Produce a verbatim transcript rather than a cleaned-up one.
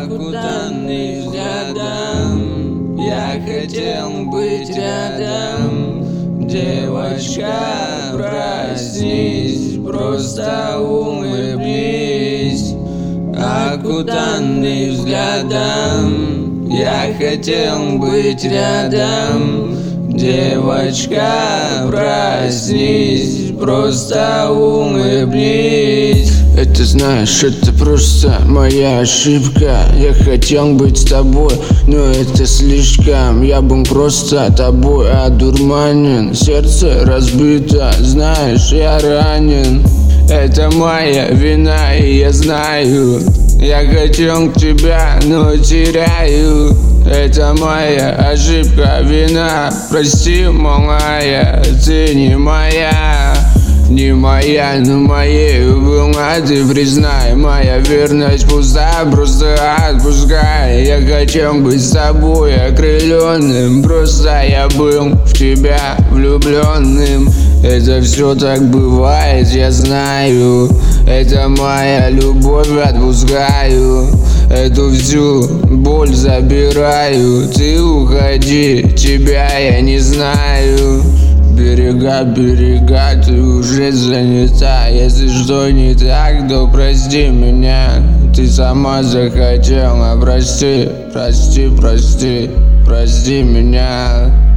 окутанный взглядом. Я хотел быть рядом. Девочка, проснись, просто улыбнись. Окутанный взглядом, я хотел быть рядом. Девочка, проснись, просто улыбнись. Это знаешь, это просто моя ошибка. Я хотел быть с тобой, но это слишком. Я был просто тобой одурманен. Сердце разбито, знаешь, я ранен. Это моя вина, и я знаю. Я хотел тебя, но теряю. Это моя ошибка, вина. Прости, малая, ты не моя. Не моя, но моей была, ты признай. Моя верность пуста, просто отпускай. Я хотел быть с тобой окрыленным. Просто я был в тебя влюбленным. Это все так бывает, я знаю. Это моя любовь, отпускаю. Эту всю боль забираю. Ты уходи, тебя я не знаю. Берега, берега, ты уже занята. Если что не так, то прости меня. Ты сама захотела, прости, прости, прости, прости меня.